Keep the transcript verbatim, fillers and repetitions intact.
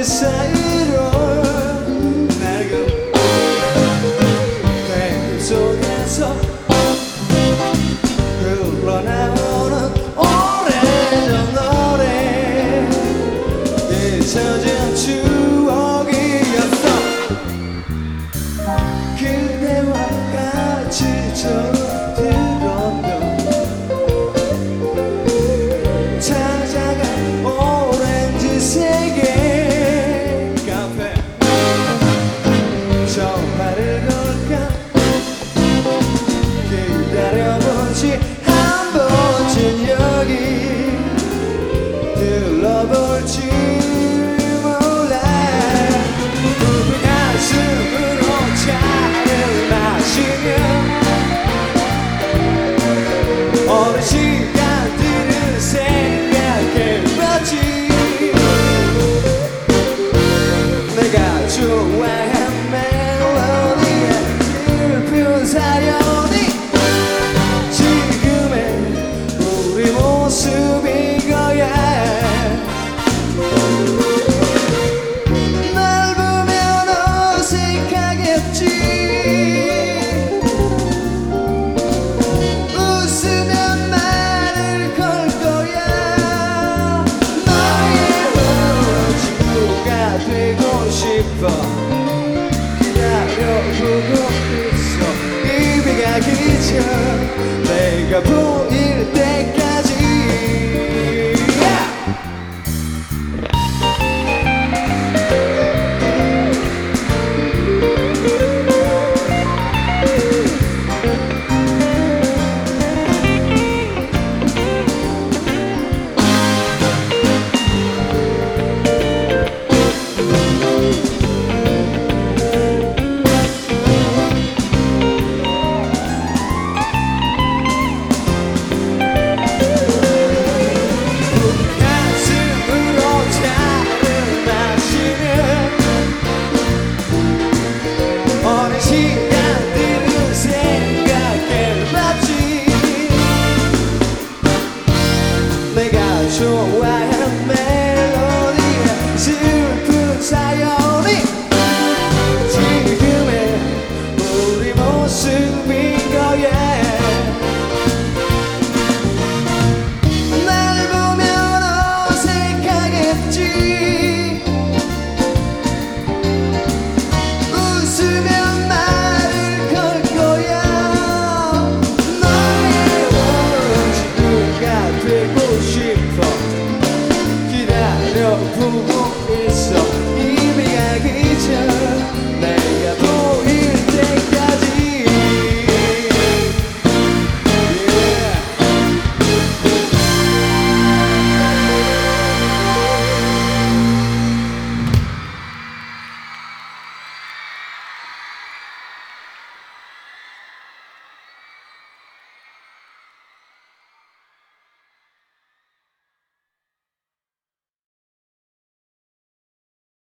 오렌지 사이로 낡은 배 속에서 흘러나오는 오래전 노래 잊혀진 추억이었어. 그대와 같이 들었던 찾아간 오렌지 세계 카페 전화를 걸까 기다려보지 한 번쯤 여기 들러볼지 몰라. 부푼 가슴으로 차를 마시며 어린 시간들을 생각해봤지. 내가 좋아한 멜로디의 슬픈 사연이 지금의 우리 모습인 거야. 날 보면 어색하겠지. 웃으면 말을 걸 거야. 너의 친구가 되고 싶어. 기다려보고 있어. 이 비가 그쳐 내가 보일 때까지. Yeah!